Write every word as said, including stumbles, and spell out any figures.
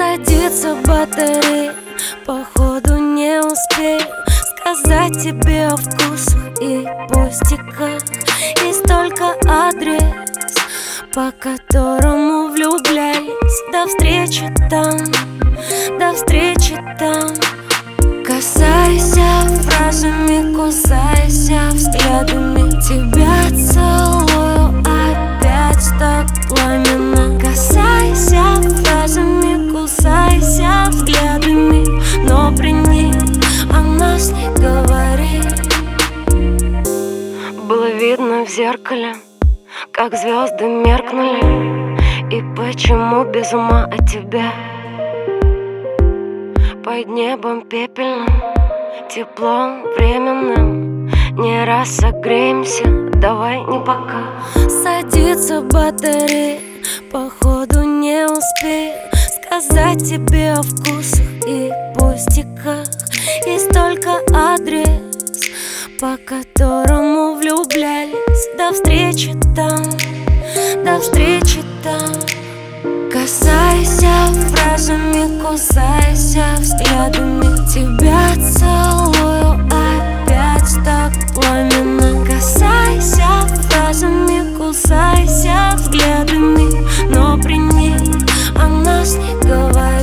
Садится батарея, походу не успею сказать тебе о вкусах и пустяках. Есть только адрес, по которому влюблялись. До встречи там, до встречи там. Касайся фразами, кусайся взглядами. Тебя целую опять так пламенно. Касайся фразами, кусайся взглядами, но при них о нас не говори. Было видно в зеркале, как звезды меркнули. И почему без ума от тебя? Под небом пепельным, теплом временным. Не раз согреемся, давай не пока. Садится батарея, походу не успею сказать тебе о вкусах и пустяках. Есть только адрес, по которому влюблялись. До встречи там, до встречи там. Касайся фразами, кусайся взглядами. Тебя целую опять так пламенно. Касайся фразами, кусайся взглядами, но при них о нас не говори.